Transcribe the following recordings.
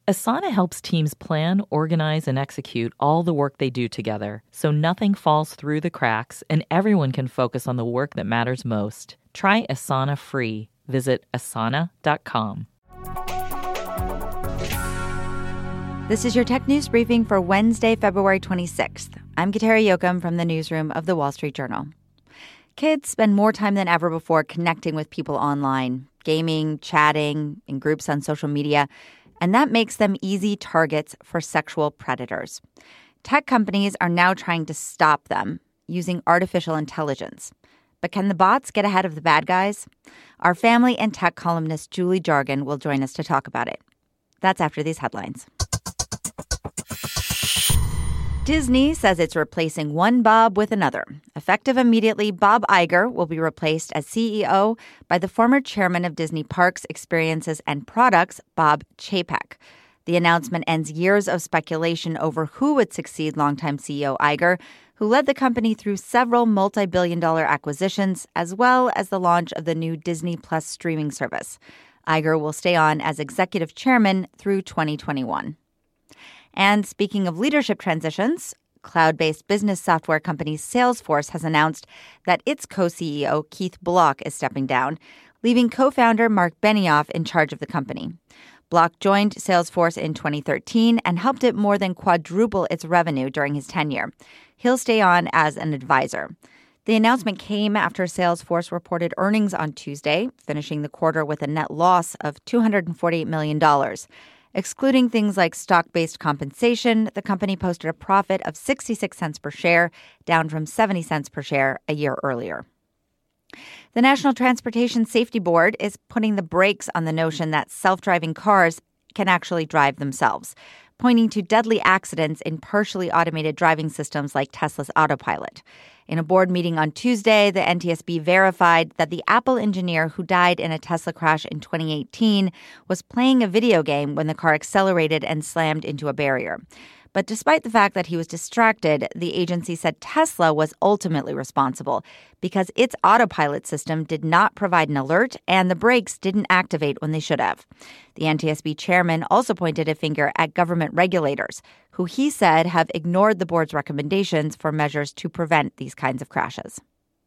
Asana helps teams plan, organize, and execute all the work they do together, so nothing falls through the cracks and everyone can focus on the work that matters most. Try Asana free. Visit asana.com. This is your tech news briefing for Wednesday, February 26th. I'm Kateri Jochum from the newsroom of The Wall Street Journal. Kids spend more time than ever before connecting with people online, gaming, chatting, in groups on social media, and that makes them easy targets for sexual predators. Tech companies are now trying to stop them using artificial intelligence. But can the bots get ahead of the bad guys? Our family and tech columnist Julie Jargon will join us to talk about it. That's after these headlines. Disney says it's replacing one Bob with another. Effective immediately, Bob Iger will be replaced as CEO by the former chairman of Disney Parks, Experiences, and Products, Bob Chapek. The announcement ends years of speculation over who would succeed longtime CEO Iger, who led the company through several multi-billion-dollar acquisitions, as well as the launch of the new Disney Plus streaming service. Iger will stay on as executive chairman through 2021. And speaking of leadership transitions, cloud-based business software company Salesforce has announced that its co-CEO, Keith Block, is stepping down, leaving co-founder Mark Benioff in charge of the company. Block joined Salesforce in 2013 and helped it more than quadruple its revenue during his tenure. He'll stay on as an advisor. The announcement came after Salesforce reported earnings on Tuesday, finishing the quarter with a net loss of $248 million. Excluding things like stock-based compensation, the company posted a profit of 66 cents per share, down from 70 cents per share a year earlier. The National Transportation Safety Board is putting the brakes on the notion that self-driving cars can actually drive themselves, pointing to deadly accidents in partially automated driving systems like Tesla's Autopilot. In a board meeting on Tuesday, the NTSB verified that the Apple engineer who died in a Tesla crash in 2018 was playing a video game when the car accelerated and slammed into a barrier. But despite the fact that he was distracted, the agency said Tesla was ultimately responsible because its autopilot system did not provide an alert and the brakes didn't activate when they should have. The NTSB chairman also pointed a finger at government regulators, who he said have ignored the board's recommendations for measures to prevent these kinds of crashes.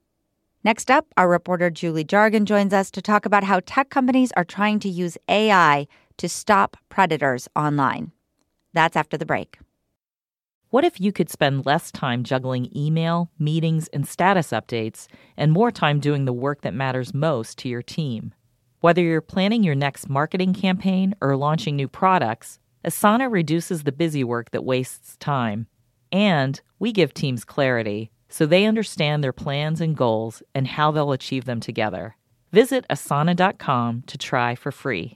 Next up, our reporter Julie Jargon joins us to talk about how tech companies are trying to use AI to stop predators online. That's after the break. What if you could spend less time juggling email, meetings, and status updates, and more time doing the work that matters most to your team? Whether you're planning your next marketing campaign or launching new products, Asana reduces the busy work that wastes time. And we give teams clarity so they understand their plans and goals and how they'll achieve them together. Visit asana.com to try for free.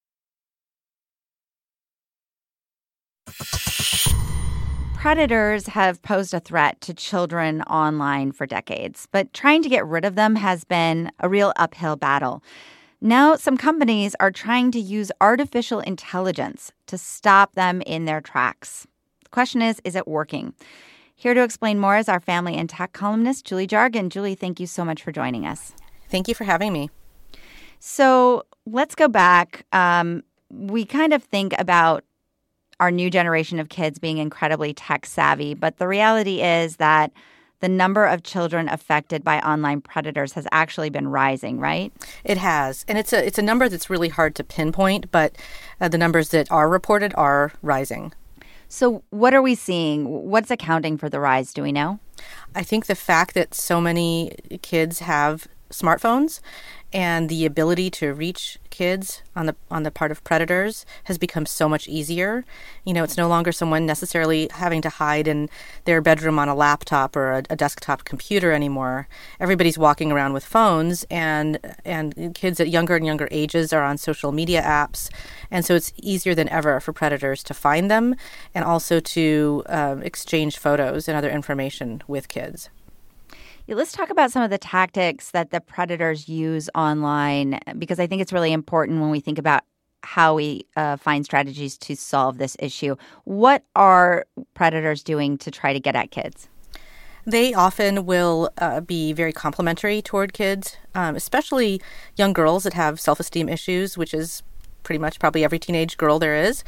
Predators have posed a threat to children online for decades, but trying to get rid of them has been a real uphill battle. Now, some companies are trying to use artificial intelligence to stop them in their tracks. The question is it working? Here to explain more is our family and tech columnist, Julie Jargon. Julie, thank you so much for joining us. Thank you for having me. So let's go back. We kind of think about our new generation of kids being incredibly tech savvy, but the reality is that the number of children affected by online predators has actually been rising, right? It has. And it's a number that's really hard to pinpoint, but the numbers that are reported are rising. So what are we seeing? What's accounting for the rise? Do we know? I think the fact that so many kids have smartphones and the ability to reach kids on the part of predators has become so much easier. You know, it's no longer someone necessarily having to hide in their bedroom on a laptop or a desktop computer anymore. Everybody's walking around with phones, and kids at younger and younger ages are on social media apps. And so it's easier than ever for predators to find them and also to exchange photos and other information with kids. Let's talk about some of the tactics that the predators use online, because I think it's really important when we think about how we find strategies to solve this issue. What are predators doing to try to get at kids? They often will be very complimentary toward kids, especially young girls that have self-esteem issues, which is pretty much probably every teenage girl there is.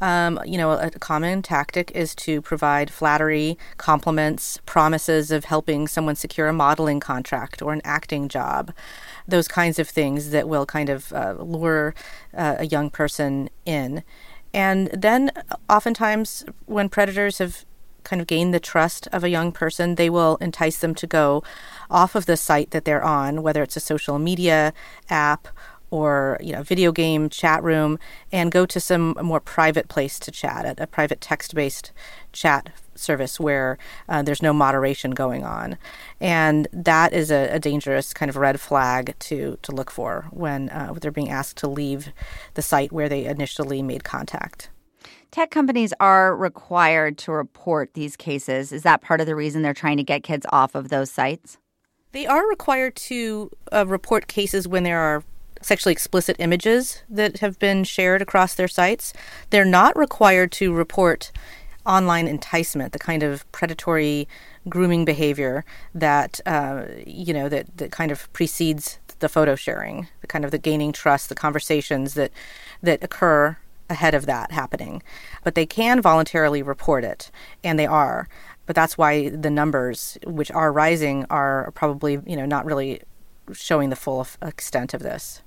A common tactic is to provide flattery, compliments, promises of helping someone secure a modeling contract or an acting job, those kinds of things that will kind of lure a young person in. And then oftentimes when predators have kind of gained the trust of a young person, they will entice them to go off of the site that they're on, whether it's a social media app or video game chat room, and go to some more private place to chat, a private text-based chat service where there's no moderation going on. And that is a dangerous kind of red flag to look for when they're being asked to leave the site where they initially made contact. Tech companies are required to report these cases. Is that part of the reason they're trying to get kids off of those sites? They are required to report cases when there are sexually explicit images that have been shared across their sites. They're not required to report online enticement, the kind of predatory grooming behavior that that kind of precedes the photo sharing, the kind of the gaining trust, the conversations that occur ahead of that happening. But they can voluntarily report it, and they are. But that's why the numbers, which are rising, are probably not really showing the full extent of this.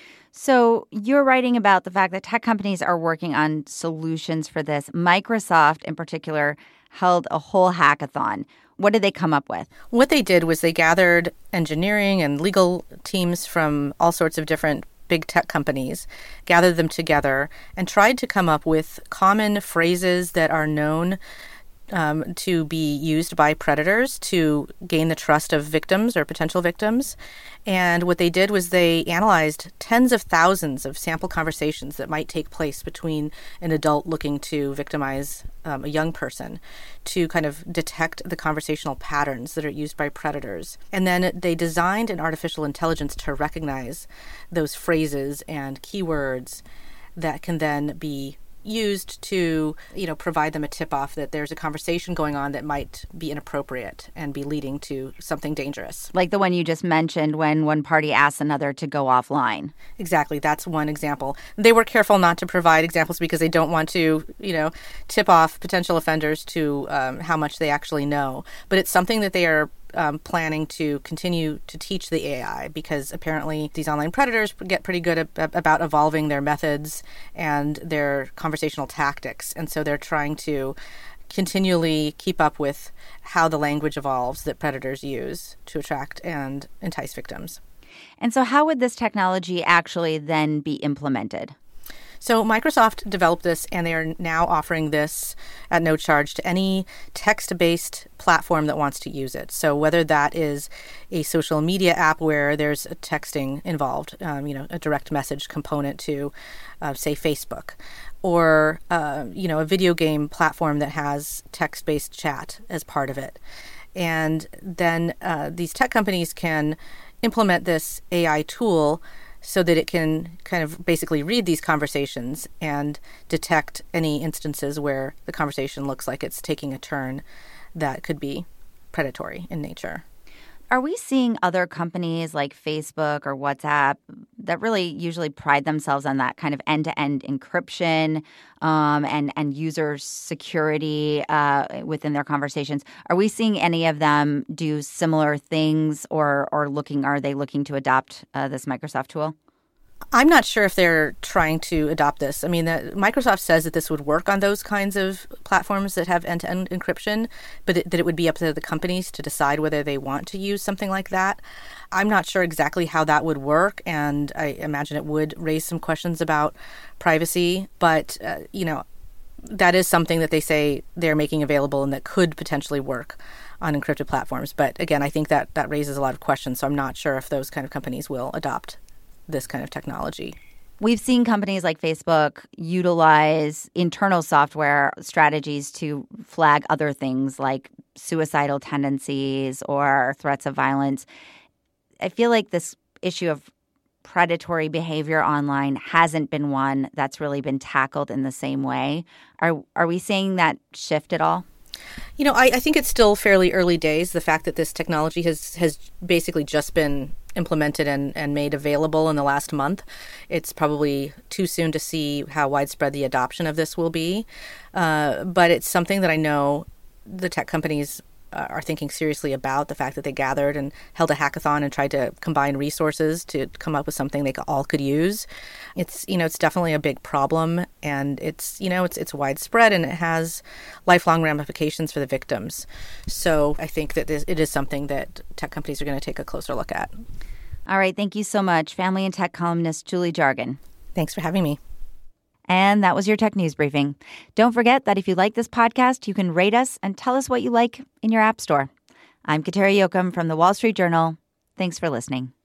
So you're writing about the fact that tech companies are working on solutions for this. Microsoft, in particular, held a whole hackathon. What did they come up with? What they did was they gathered engineering and legal teams from all sorts of different big tech companies, gathered them together, and tried to come up with common phrases that are known to be used by predators to gain the trust of victims or potential victims. And what they did was they analyzed tens of thousands of sample conversations that might take place between an adult looking to victimize a young person to kind of detect the conversational patterns that are used by predators. And then they designed an artificial intelligence to recognize those phrases and keywords that can then be used to, provide them a tip-off that there's a conversation going on that might be inappropriate and be leading to something dangerous. Like the one you just mentioned when one party asks another to go offline. Exactly. That's one example. They were careful not to provide examples because they don't want to, tip off potential offenders to how much they actually know. But it's something that they are planning to continue to teach the AI, because apparently these online predators get pretty good about evolving their methods and their conversational tactics. And so they're trying to continually keep up with how the language evolves that predators use to attract and entice victims. And so how would this technology actually then be implemented? So Microsoft developed this, and they are now offering this at no charge to any text-based platform that wants to use it. So whether that is a social media app where there's a texting involved, a direct message component to, say, Facebook, or, a video game platform that has text-based chat as part of it. And then these tech companies can implement this AI tool so that it can kind of basically read these conversations and detect any instances where the conversation looks like it's taking a turn that could be predatory in nature. Are we seeing other companies like Facebook or WhatsApp that really usually pride themselves on that kind of end-to-end encryption and user security within their conversations? Are we seeing any of them do similar things, or are they looking to adopt this Microsoft tool? I'm not sure if they're trying to adopt this. I mean, Microsoft says that this would work on those kinds of platforms that have end-to-end encryption, but that it would be up to the companies to decide whether they want to use something like that. I'm not sure exactly how that would work, and I imagine it would raise some questions about privacy. But, that is something that they say they're making available and that could potentially work on encrypted platforms. But again, I think that raises a lot of questions, so I'm not sure if those kind of companies will adopt this kind of technology. We've seen companies like Facebook utilize internal software strategies to flag other things like suicidal tendencies or threats of violence. I feel like this issue of predatory behavior online hasn't been one that's really been tackled in the same way. Are we seeing that shift at all? I think it's still fairly early days. The fact that this technology has basically just been implemented and made available in the last month. It's probably too soon to see how widespread the adoption of this will be. But it's something that I know the tech companies are thinking seriously about, the fact that they gathered and held a hackathon and tried to combine resources to come up with something they all could use. It's definitely a big problem, and it's widespread, and it has lifelong ramifications for the victims. So I think that it is something that tech companies are going to take a closer look at. All right. Thank you so much, family and tech columnist Julie Jargon. Thanks for having me. And that was your Tech News Briefing. Don't forget that if you like this podcast, you can rate us and tell us what you like in your app store. I'm Kateri Jochum from The Wall Street Journal. Thanks for listening.